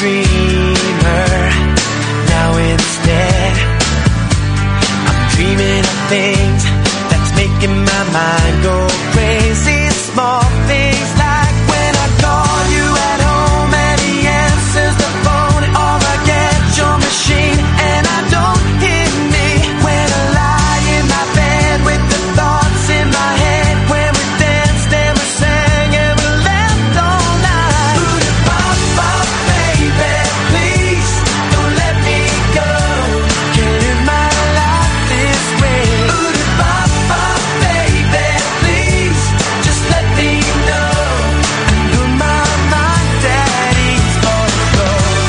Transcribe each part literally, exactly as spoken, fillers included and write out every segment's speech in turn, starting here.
dreamer. Now instead, I'm dreaming of things that's making my mind go crazy. Small things like when I call you at home and he answers the phone, or I get your machine and I don't hear me. When I lie in my bed with the thoughts in my head, when we danced and we sang and we laughed all night. Bop, baby, please don't let me go. Can't live my life this way. Bop, bop, baby, please just let me know. I know my, my daddy's gonna go.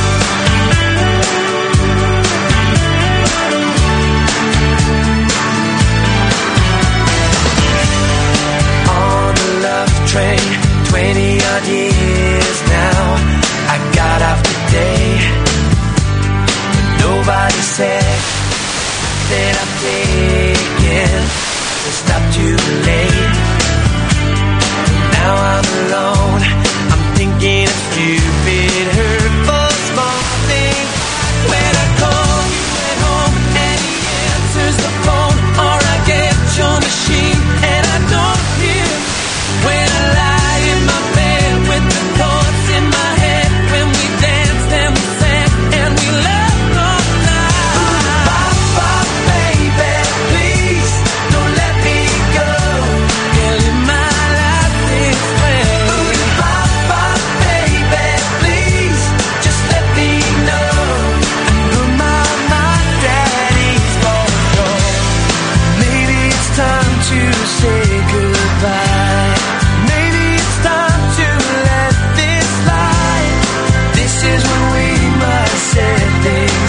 On the love train, twenty odd years now. I got off today, but nobody said that I'm taking to stop too late. Now I'm alone, I'm thinking of stupid, hurtful small things. When I call you at home and he answers the phone, or I get your machine and I don't hear. When I lie in my bed with the thoughts in my head, when we danced and we sang and we laughed all night. Bop, bop, baby, please don't let me go. Can't live my life this way. Bop, bop, baby, please just let me know. I know my, my daddy's gonna go. Maybe it's time to say goodbye. Maybe it's time to let this lie. This is when we must set things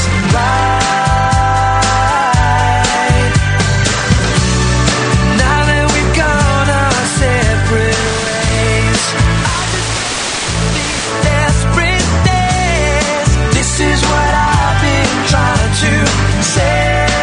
right. Now that we've gone our separate ways, these desperate days, this is what I've been trying to say.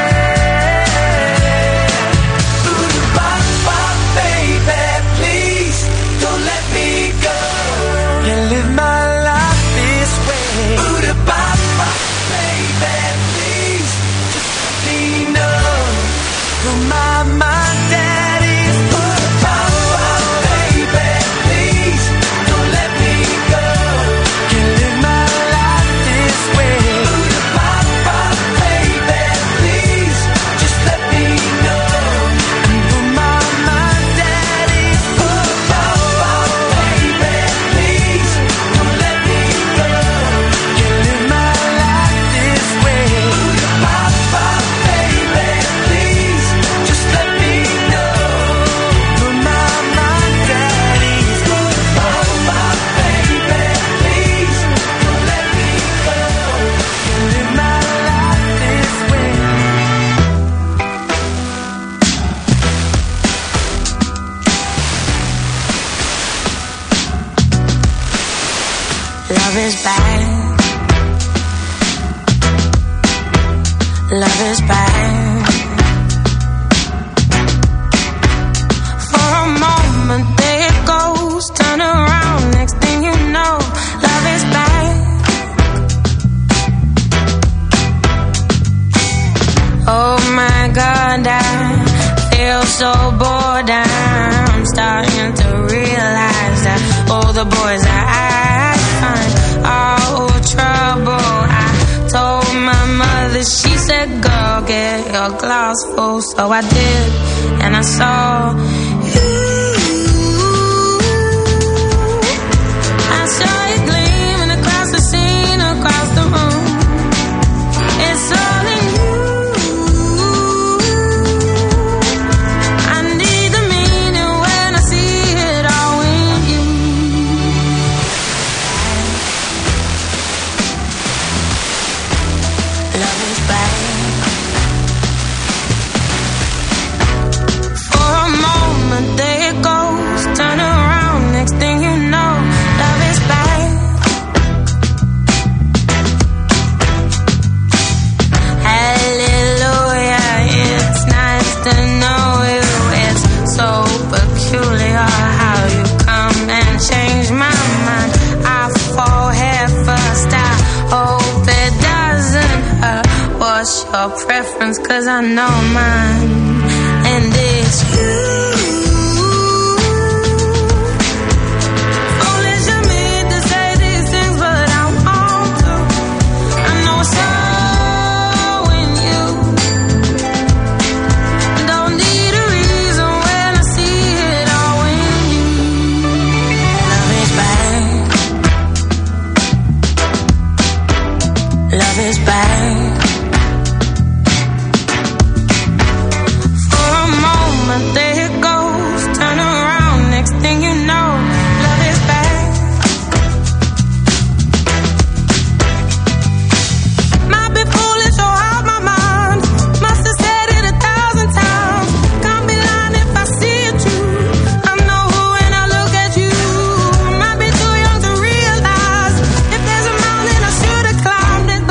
Bop, bop, baby, please don't let me go. Can't live my life this way. Bop, bop, baby, please just let me know who my, my daddy's. Bop, bop, baby, please don't let me go. Can't live my life this way. Bop, bop, baby, please just let me know who my, my daddy's. Bop, bop, baby, please don't let me go. Can't live my life this way. Bop, bop, baby, please just let me know who my, my daddy's. Bop, bop, baby, please don't let me go. Can't live my life this way. Love is bad. Love is bad. For a moment there it goes, turn around, next thing you know, love is bad. Oh my God, I feel so bored. I'm starting to realize that all the boys that I find are all trouble. I told my mother, she said, girl, get your glass full. So I did, and I saw you. I saw you gleaming across the scene, across the room. It's all in you. I need the meaning when I see it all in you. Love is bad. For a moment 'cause I know mine, and it's you. Love is bad. For a moment there it goes, turn around, next thing you know, love is bad. Might be foolish or out my mind, must have said it a thousand times. Can't be lying if I see it true. I know when I look at you. Might be too young to realize if there's a mountain I should have climbed it.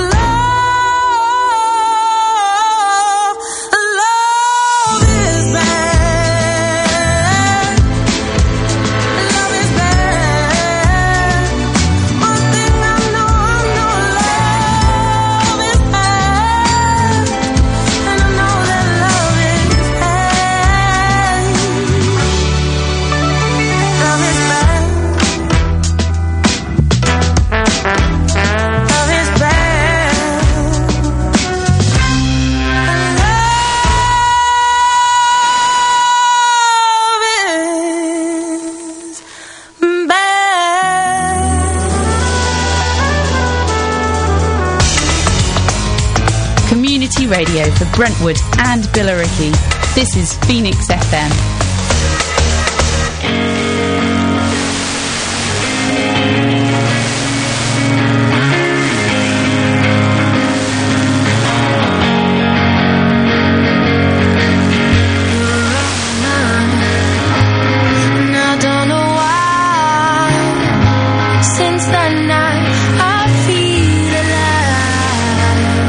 Radio for Brentwood and Billericay. This is Phoenix F M.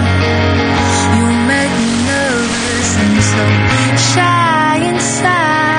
Shy inside.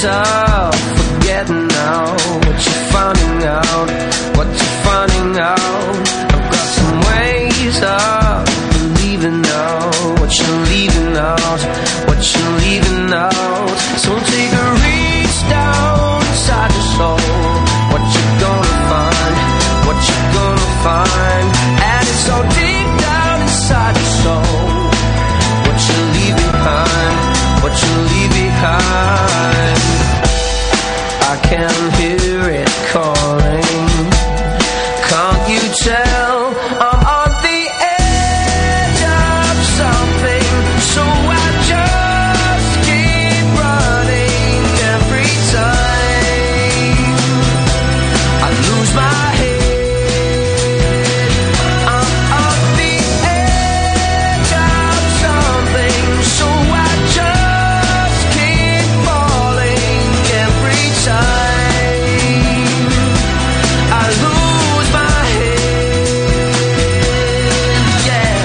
ways of forgetting now what you're finding out, what you're finding out. I've got some ways of believing now what you're leaving out, what you're leaving out. So take a reach down inside your soul. What you're gonna find, what you're gonna find, and it's so deep down inside your soul. What you leave behind, what you leave behind. I can hear it calling. Can't you tell I'm on the edge of something? So I just keep running every time I lose my head. I'm on the edge of something, so I just keep falling every time I lose my head. Yeah.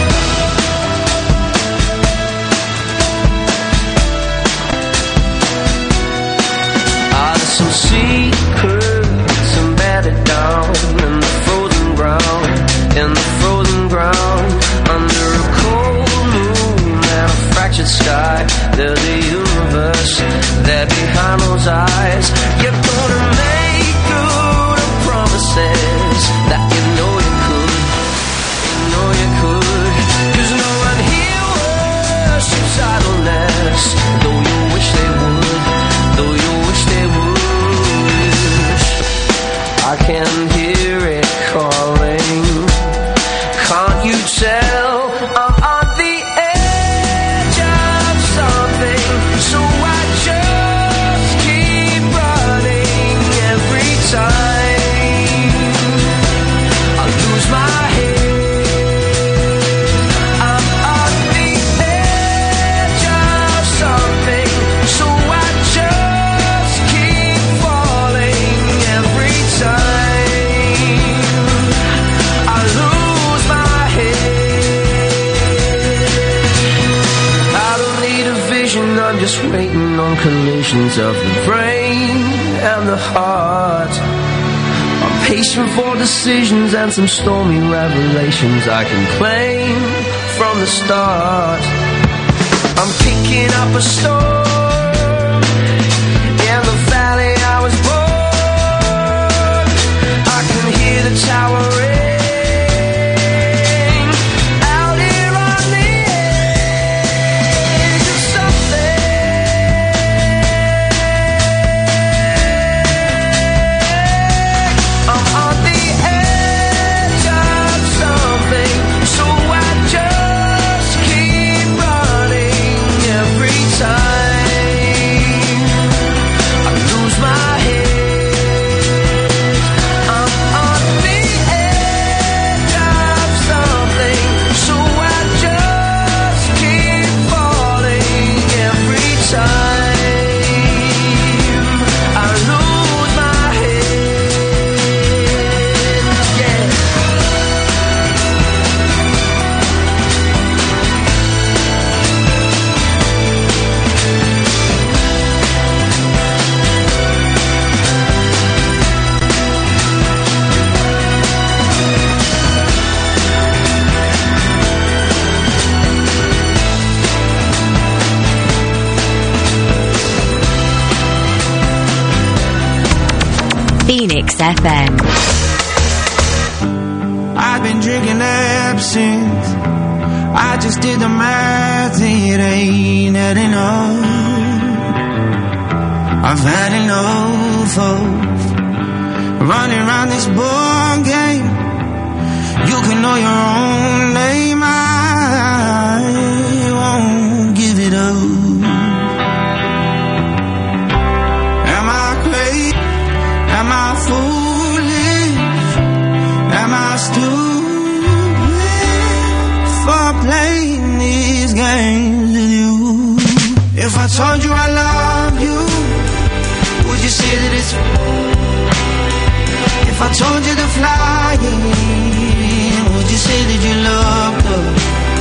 Are there some secrets embedded down in the frozen ground, in the frozen ground, under a cold moon and a fractured sky? There's a universe there behind those eyes. You're gonna make good on promises that you know you could, you know you could. 'Cause no one here worships idleness, though you wish they would, though you wish they would. I can hear it calling. Can't you tell I'm on the edge of something? So I just keep running every time I lose my head. I'm on the edge of something, so I just keep falling every time I lose my head. I don't need a vision, I'm just waiting on collisions of the brain and the heart. I'm patient for decisions and some stormy revelations I can claim from the start. I'm kicking up a storm in the valley I was born. I can hear the tower ring out here on the edge of something. I'm on the edge of something, so I just keep running every time I lose my head. I'm on the edge of something, so I just keep falling every time I lose my head. Yeah. Phoenix F M. I've been drinking absinthe. I just did the math, it ain't that enough. I've had enough of running around this ball game. You can know your own name, I won't give it up. Am I crazy? Am I foolish? Am I stupid for playing these games with you? If I told you I love you, would you say that it's... If I told you to fly, would you say that you loved her?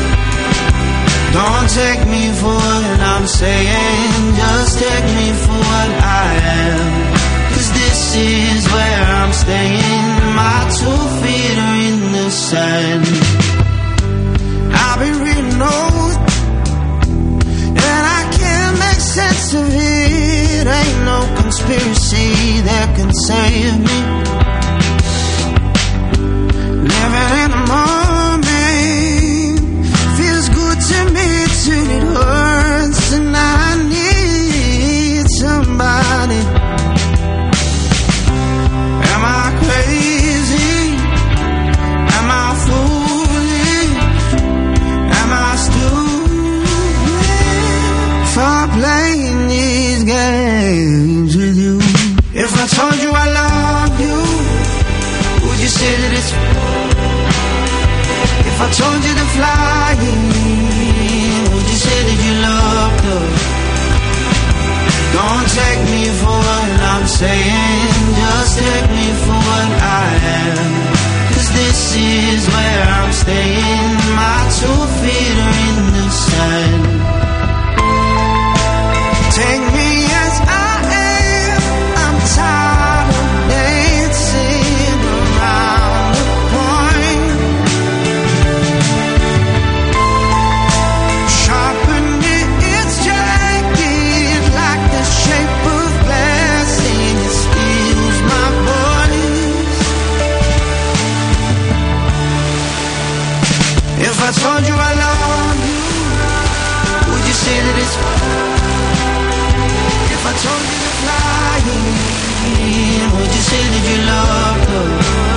Don't take me for what I'm saying, just take me for what what I am. Cause this is where I'm staying. My two feet are in the sand. I've been reading notes, and I can't make sense of it. Ain't no conspiracy that can save me. Living in the moment feels good to me till it hurts, and I need somebody. Am I crazy? Am I foolish? Am I stupid for playing these games with you? If I told you I love you, would you say that it's... If I told you to fly in, would you say that you loved us? Don't take me for what I'm saying, just take me for what I am. Cause this is where I'm staying. My two feet are in the sand. Take me as I am. I'm tired of dancing around the point. Sharpen it, it's jagged like the shape of glass, and it steals my voice. If I told you I love you, would you say that it's... If I told you to fly in, would you say that you loved her?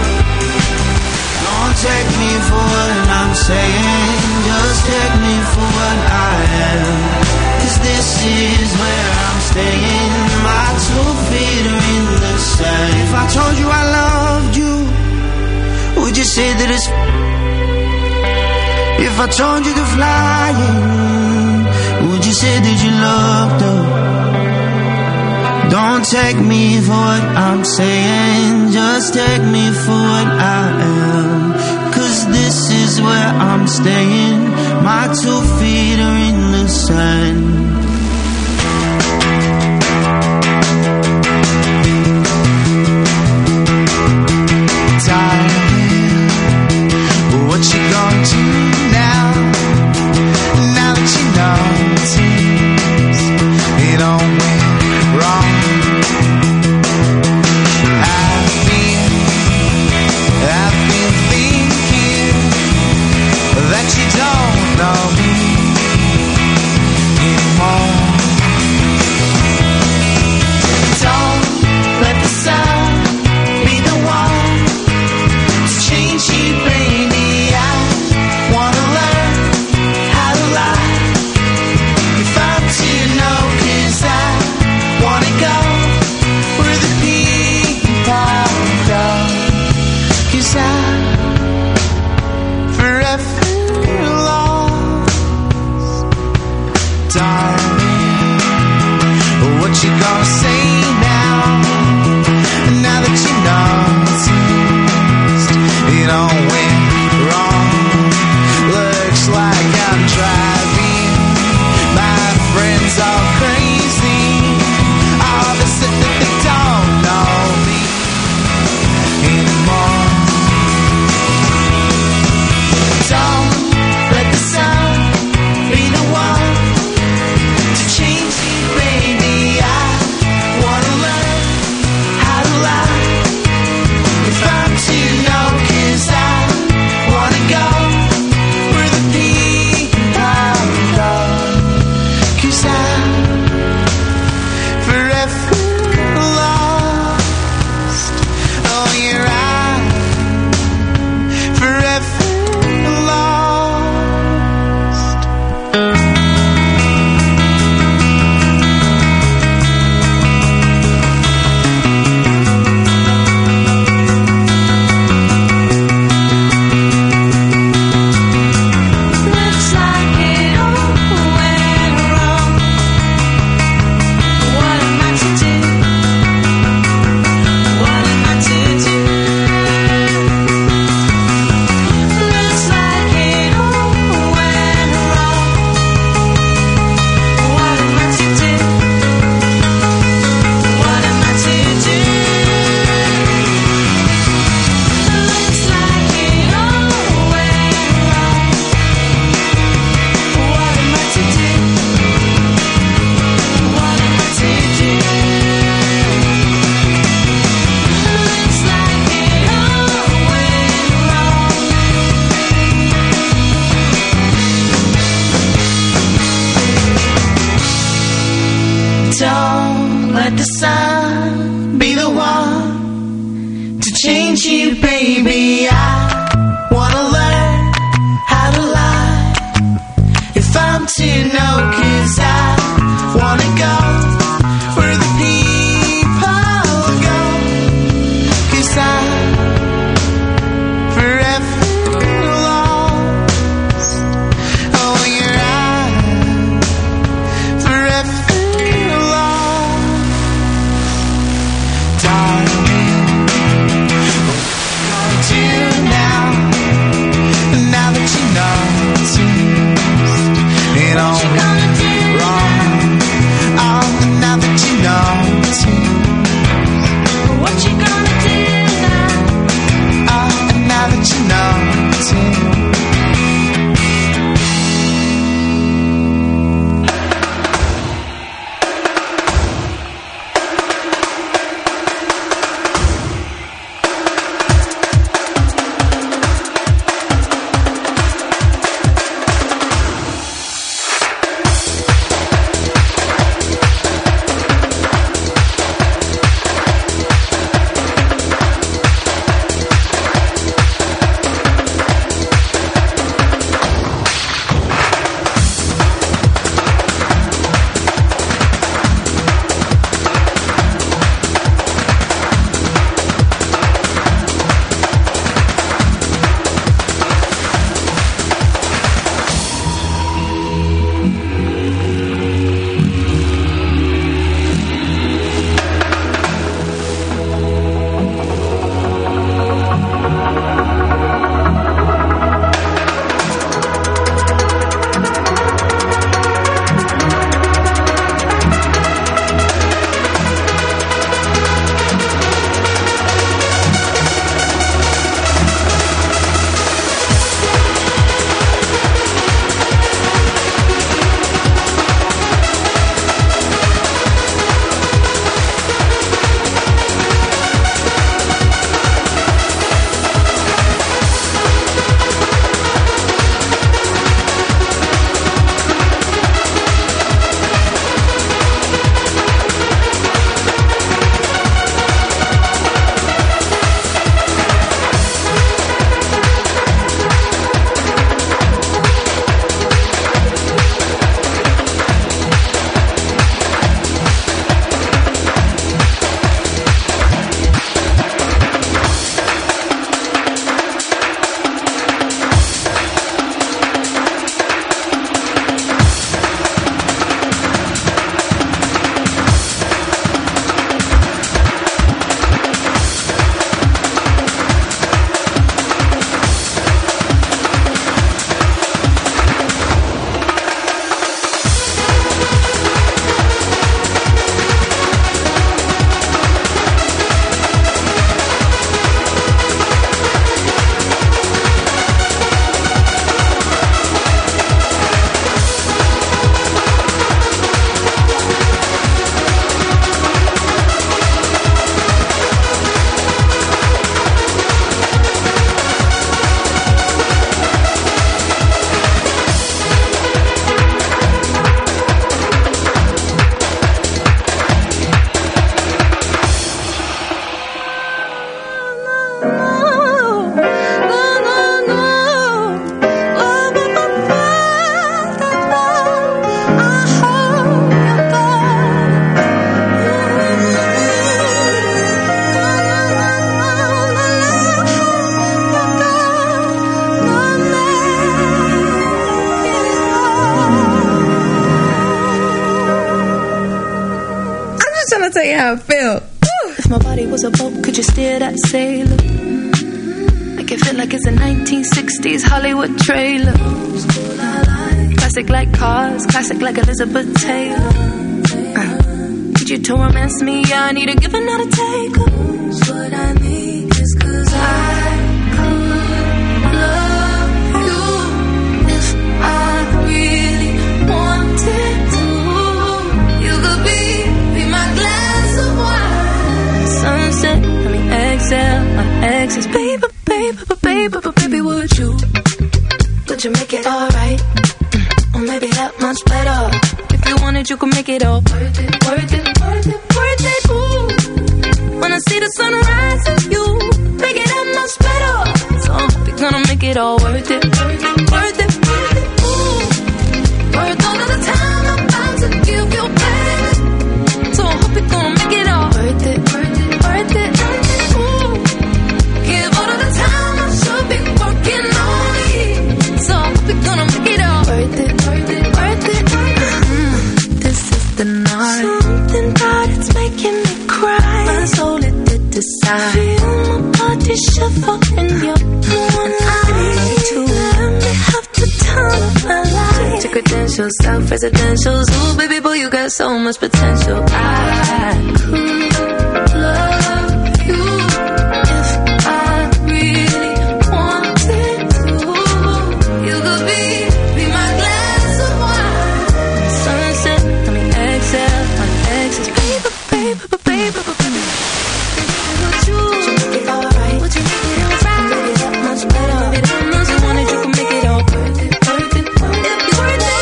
Don't take me for what I'm saying, just take me for what I am. Cause this is where I'm staying. My two feet are in the sand. If I told you I loved you, would you say that it's... If I told you to fly in, would you say that you loved her? Don't take me for what I'm saying, just take me for what I am. Cause this is where I'm staying. My two feet are in the sand. What you gonna do now? Now that you notice it all went wrong. I've been, I've been thinking that you don't know me anymore. Don't let the sun be the one to change you, baby. What you gonna say now? Now that you noticed it all went wrong. Looks like I'm driving my friends all crazy. All of a sudden they don't know me anymore. Don't let the sun be the one to change you, baby. I wanna learn how to lie if I'm to know, 'cause I let the sun be the one to change you, baby. I wanna learn how to lie if I'm to know, 'cause I wanna go where the people go, 'cause I'm forever lost. Oh, your eyes, forever lost. Darling, what do now? Now that you noticed it all wrong. Oh, now that you noticed, What you gonna do now? oh, now that you noticed. tell you how I feel. Woo. If my body was a boat, could you steer that sailor? Make it feel like it's a nineteen sixties Hollywood trailer. Classic like Cars, classic like Elizabeth Taylor. uh, Need you to romance me, yeah, I need a give and not a take. What I need is 'cause I could love you if I really wanted to. You could be, be my glass of wine. Sunset, I mean exhale, my exes. Baby, baby, baby, baby, baby, would you? Would you make it alright? Or maybe that much better. If you wanted, you could make it all worth it, worth it, worth it, worth it. the sunrise and you make it that much better. So I hope you're gonna make it all worth it, worth it, worth it, worth it. Ooh, worth all of the time I'm about to give you, baby. So I hope you're gonna make it all worth it, worth it, worth it. Ooh, give all of the time I should be working on it. So I hope you're gonna make it all worth it, worth it, worth it. Mm, this is the night. Something about it's making me cry. My soul it did decide. Feel my body shiver in your warm light. To let me have the time of my life. Check your credentials, self-residentials. Ooh, baby boy, you got so much potential. I could love you if I really wanted to. You could be, be my glass of wine. Sunset, I mean exhale, my exes. Baby, baby, baby, baby. Would you make it alright? Would you make it alright? Maybe that much better. Maybe that much more that you can make it all worth it, worth it, worth it, worth it.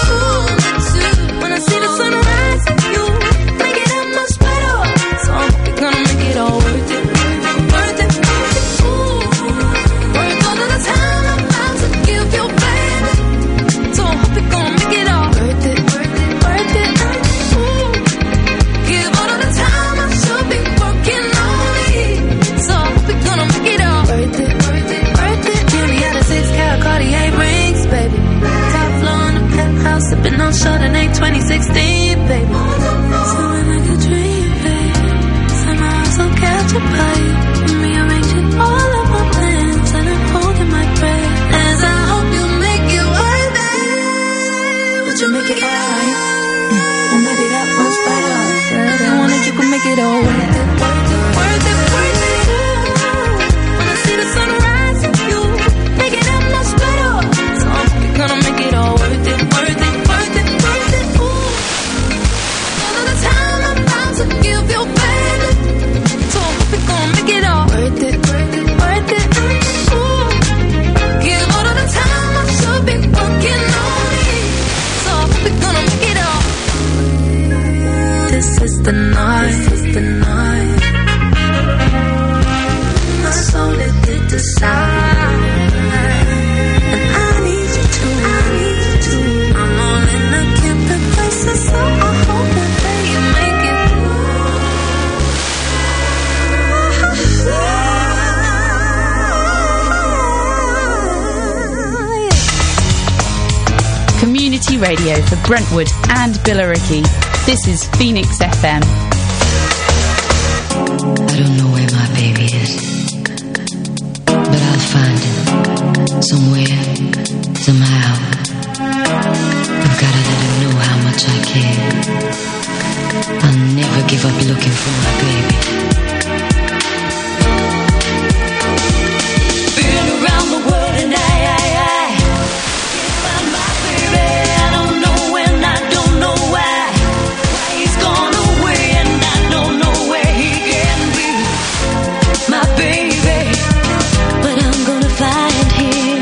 When I see the sunrise, you make it that much better. So I hope you're gonna make it all worth it, worth it, worth it, worth it. Ooh, worth all of the time I'm about to give you, baby. So I hope you're gonna make it all worth it, worth it, worth it. Ooh, give all of the time I should be working on it. So I hope you're gonna make it all worth it, worth it, worth it. Give me out of six carat Cartier rings, baby. Top floor in the penthouse, sipping on Chardonnay twenty sixteen, baby. Something like a dream, baby. Somehow I'm so captured by you. And rearranging all of my plans, and I'm holding my breath as I hope you make it worth it. Would you make it alright? Or maybe that much better. I wanted you could make it all worth it, worth it, worth it, worth it. When I see the sunrise, you make it that much better. So I hope you're gonna make it all worth it, worth it, worth it, worth it. Ooh, all of the time I'm about to give you, baby. So I hope you're gonna make it all worth it, worth it, worth it. Ooh, give all of the time I should be working on it. So I hope you're gonna make it all. This is the night, this is the night. My soul it did decide, and I need you to, I need you to. I'm all in, I can't pick places, so I hope one day you make it through. Community radio for Brentwood and Billericay. This is Phoenix F M. I don't know where my baby is, but I'll find him somewhere, somehow. I've gotta let him know how much I care. I'll never give up looking for my baby. Been around the world and I, I, I can't find my baby. I don't know when, I don't know why. Why he's gone away and I don't know where he can be. My baby, but I'm gonna find him.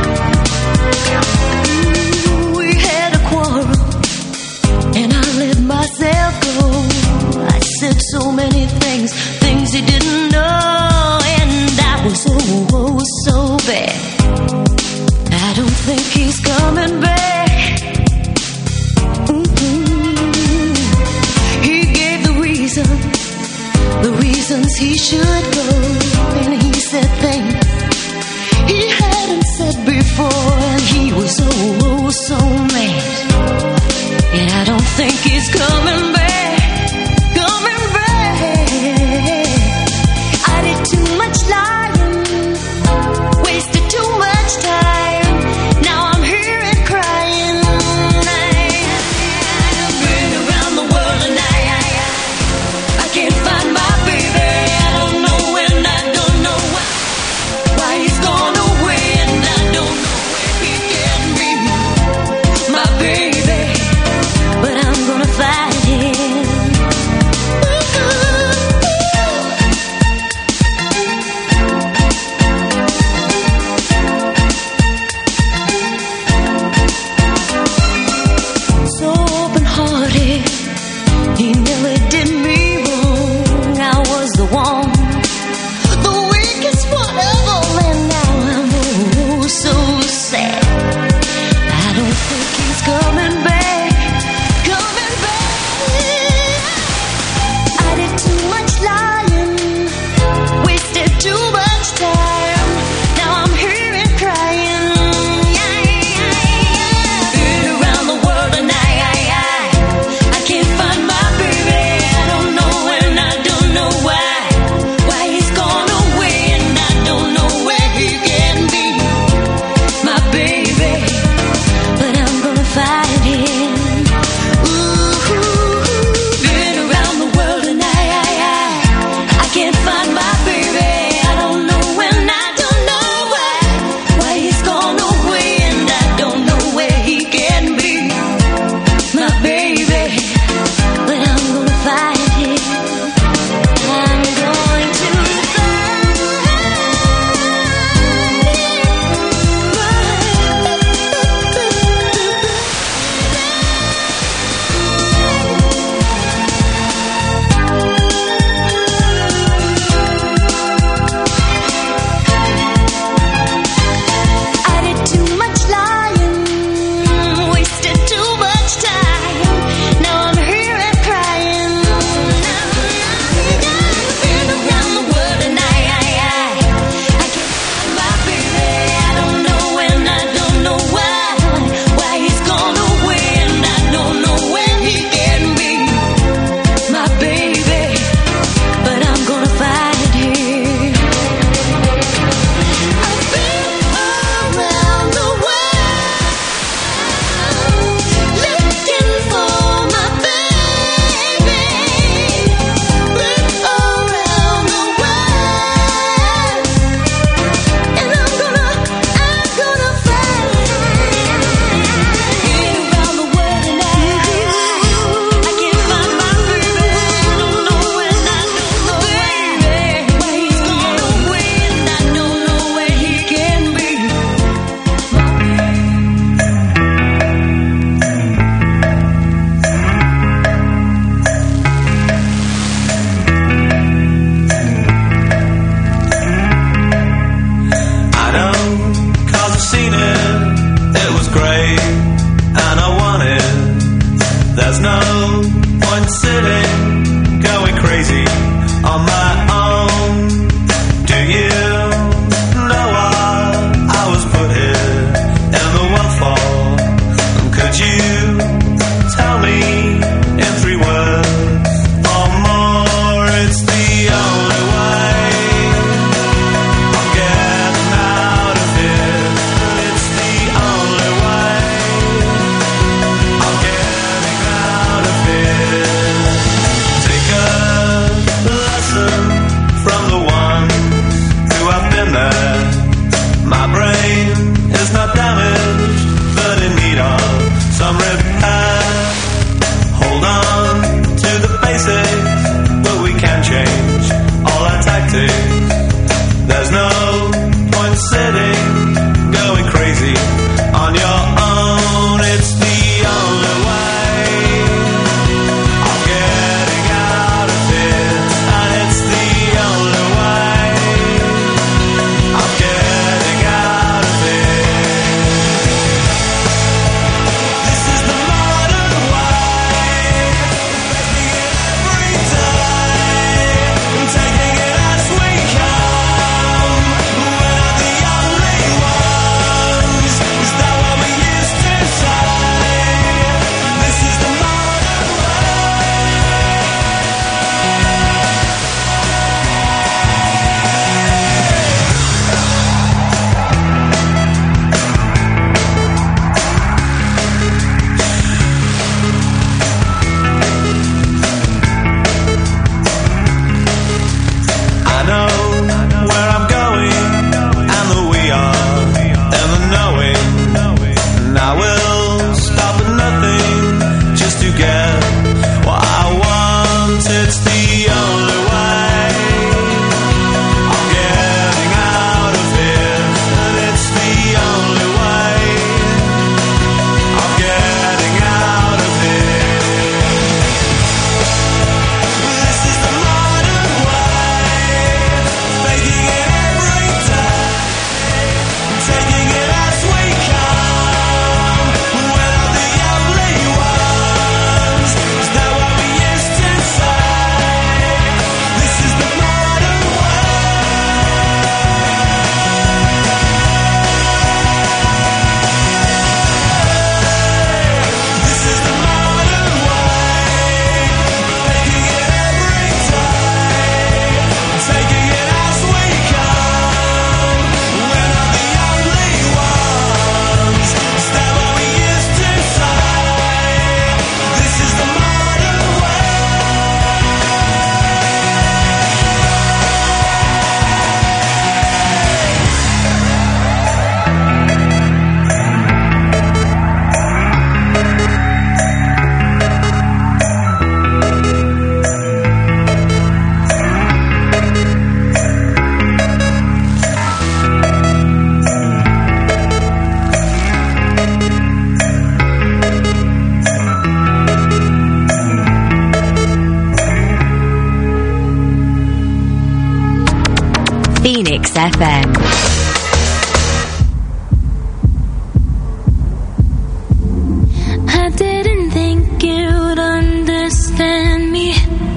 Ooh, we had a quarrel and I let myself go. I said so many things, things he didn't know, and I was oh, oh so bad. I don't think he's coming back. Mm-hmm. He gave the reason, the reasons he should go, and he said things he hadn't said before, and he was oh, oh so mad. And I don't think he's coming back, coming back. I did too much lying, wasted too much time. Now I'm here and crying. I've been around the world and I, I, I can't find my baby. I don't know There's no point sitting, going crazy on my own. Do you know why I was put here in the world for? Could you tell me in three words or more? It's the only way of getting out of here. It's the only way of getting out of here. Take a lesson from the ones who have been there. My brain is not damaged, but in need of some repair. Hold on to the basics, but we can change all our tactics. There's no point sitting, going crazy on your own. It's the only way of getting out of here, and it's the only way of getting out of here. This is the modern way, making it every day, taking it as we come. We're not the only ones. Is that what we used to say? This is the modern I know where I'm going, and that we are in the knowing. And I will stop at nothing just to get what I want. It's the only way of getting out of here, and it's the only way of getting out of here. This is the modern way, making it every day, taking it as we come. We're not the only ones. Is that what we used to say? This is the modern way. This is the modern way, making it every day, taking it as we come. We're not the only ones. Is that what we used to say? This is the modern way. Phoenix F M. I didn't think you'd understand me.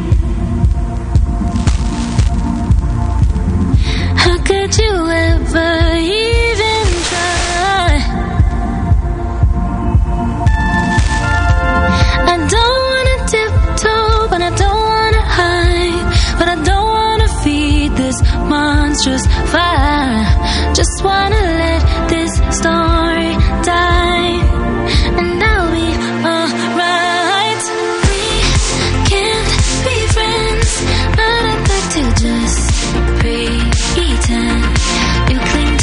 How could you ever even try? I don't wanna tiptoe, but I don't wanna hide, but I don't wanna feed this monstrous fire. Just wanna let this story die, and I'll be alright. We can't be friends, but I'd like to just pretend. You cling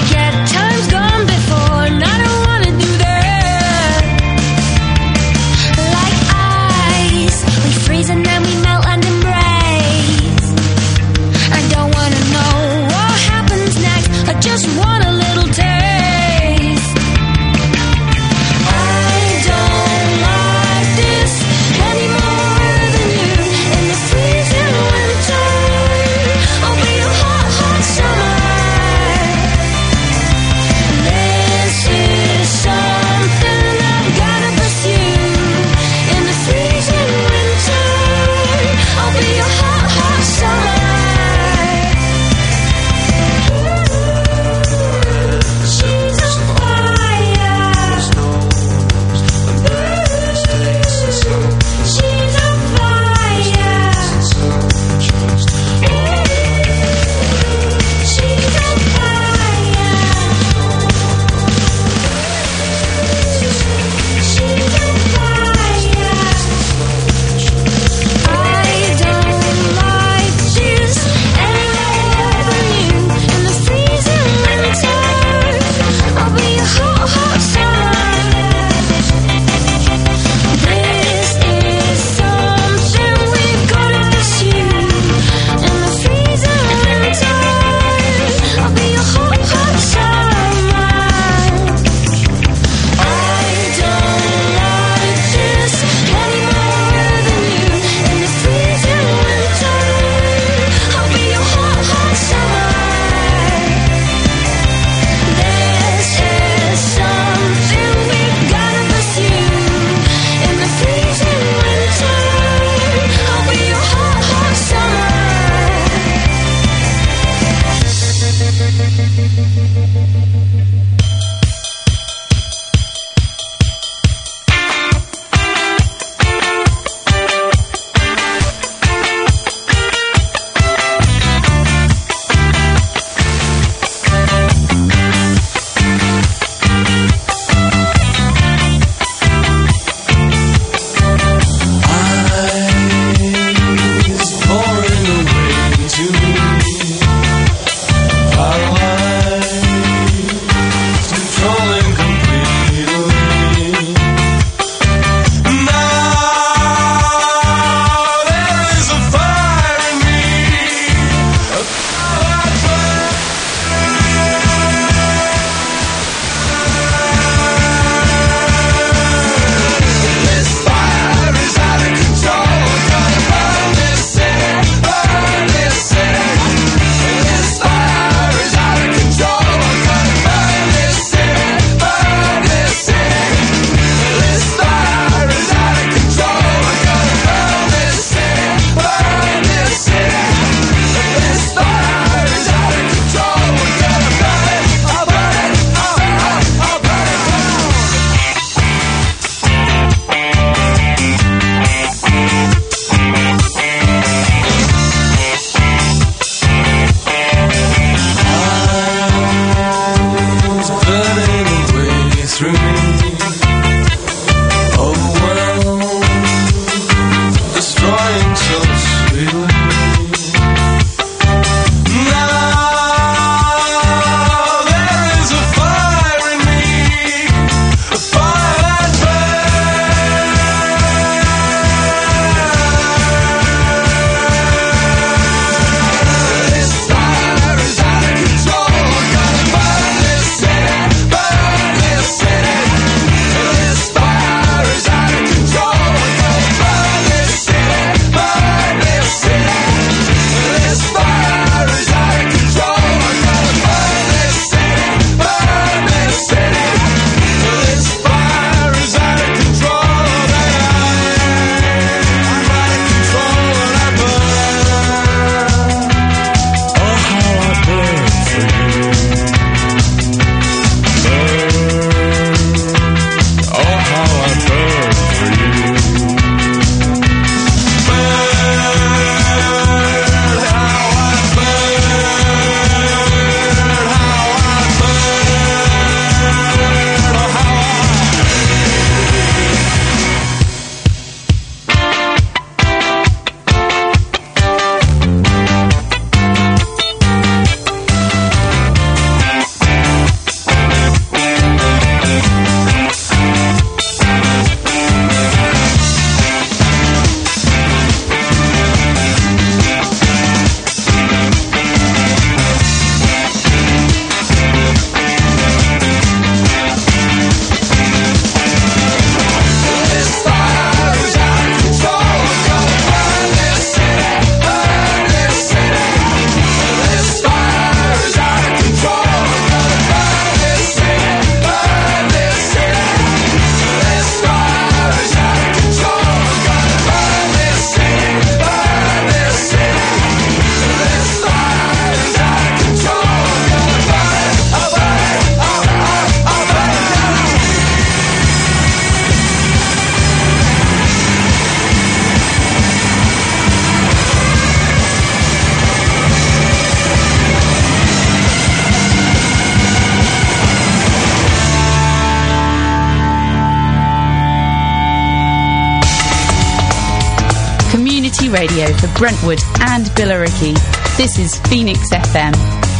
Forget times gone before, and I don't wanna do that. Like ice, we freeze and then we melt and embrace. I don't wanna know what happens next, I just want a little taste. I don't like this any more than you. In the freezing winter, I'll be a hot, hot summer. radio for Brentwood and Billericay. This is Phoenix F M.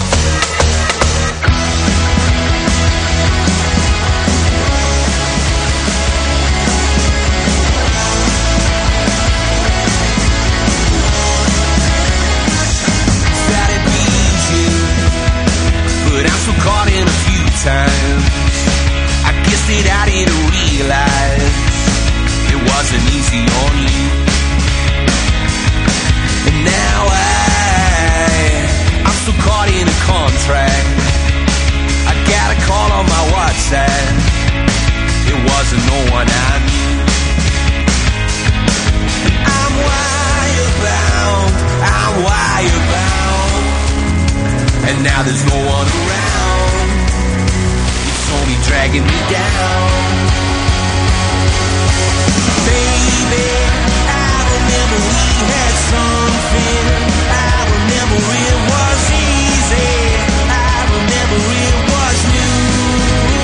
Caught in a few times, I guess that I didn't realize it wasn't easy on you. And now I, I'm still caught in a contract. I got a call on my WhatsApp. It wasn't no one I knew. And I'm wire bound, I'm wire bound, and now there's no one around. Only dragging me down. Baby, I remember we had something. I remember it was easy. I remember it was new.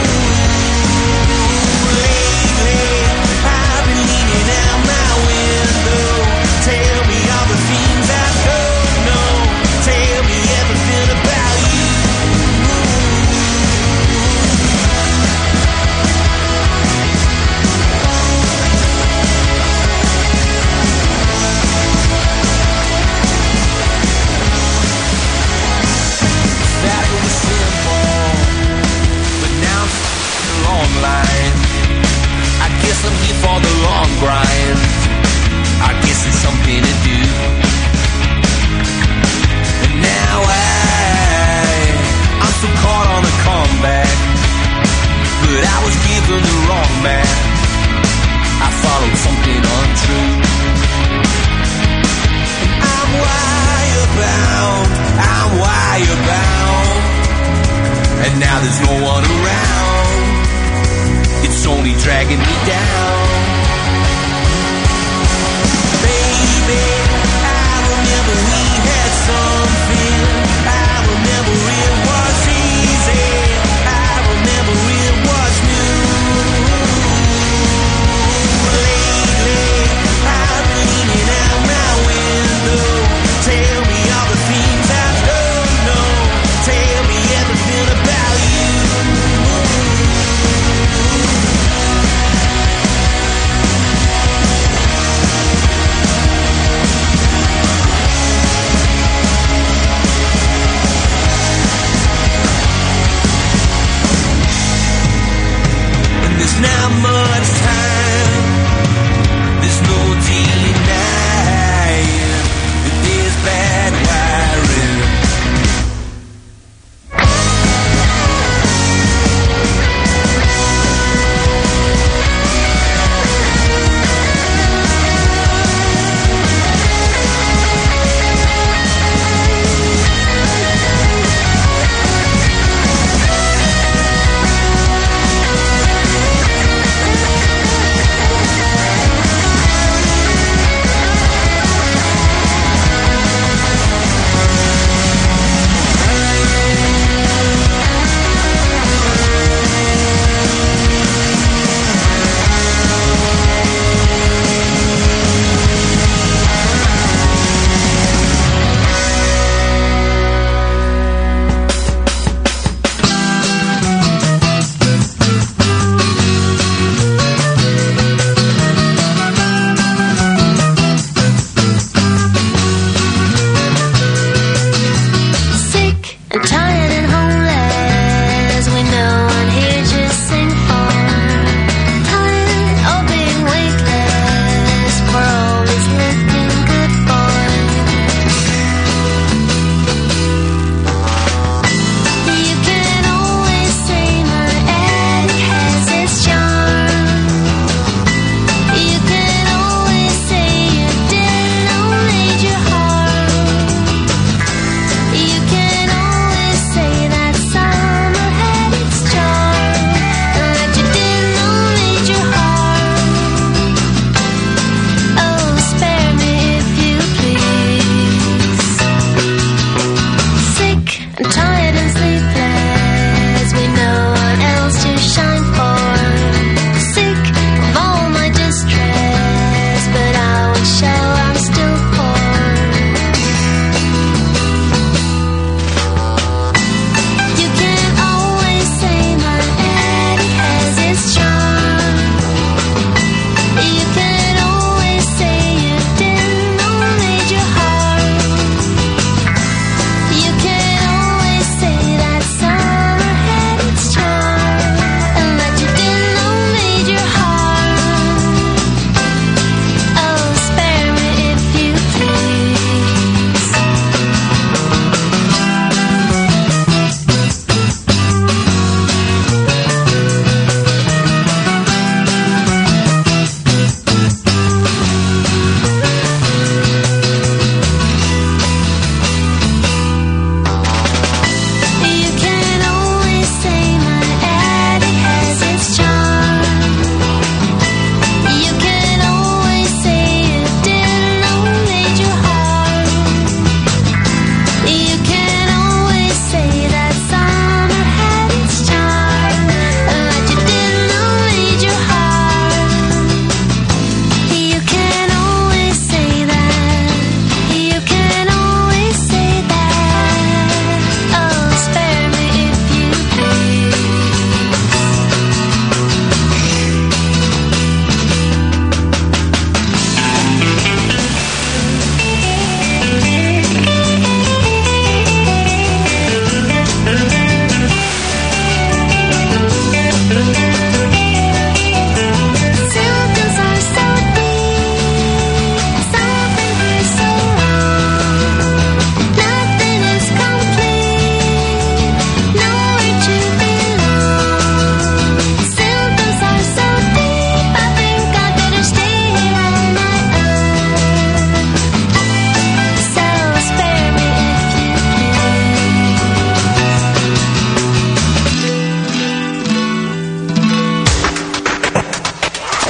Lately, I've been leaning out my window. Tell me all the things I don't know. Tell me everything about you. Line. I guess I'm here for the long grind. I guess it's something to do. And now I, I'm still caught on a comeback, but I was given the wrong man. I followed something untrue. And I'm wire bound, I'm wire bound, and now there's no one around. It's only dragging me down. Baby, I remember we had something. I remember it was easy. I remember it was new. Lately, I've been leaning out my window. Tell me all the things I don't know. Tell me everything about you. There's not much time, there's no delay.